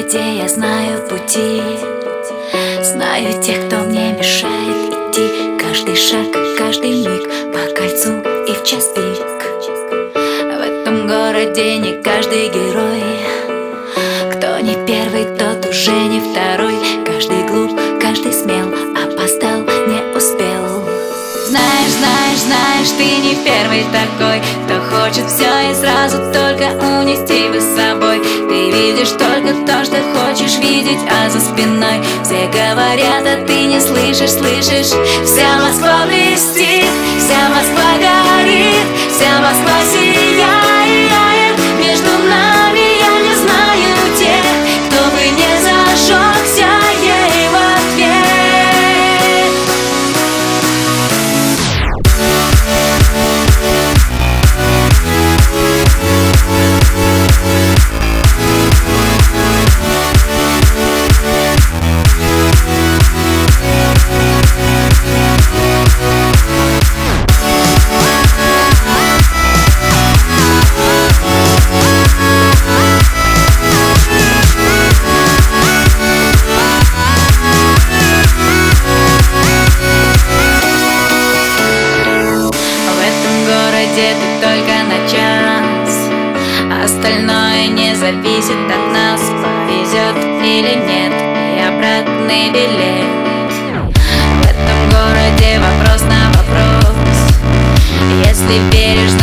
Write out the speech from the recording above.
городе я знаю пути, знаю тех, кто мне мешает идти. Каждый шаг, каждый миг по кольцу и в час пик. В этом городе не каждый герой. Кто не первый, тот уже не второй. Каждый глуп, каждый смел, опоздал, не успел. Знаешь, знаешь, знаешь, ты не первый такой, кто хочет все и сразу только унести бы с собой. Ты видишь только то, что хочешь видеть, а за спиной все говорят, а ты не слышишь, слышишь. Вся Москва блестит, вся Москва горит, вся Москва сияет. Между нами я не знаю тех, кто бы не зажегся ей в ответ. Ты только на час, остальное не зависит от нас. Повезет или нет, и обратный билет. В этом городе вопрос на вопрос. Если веришь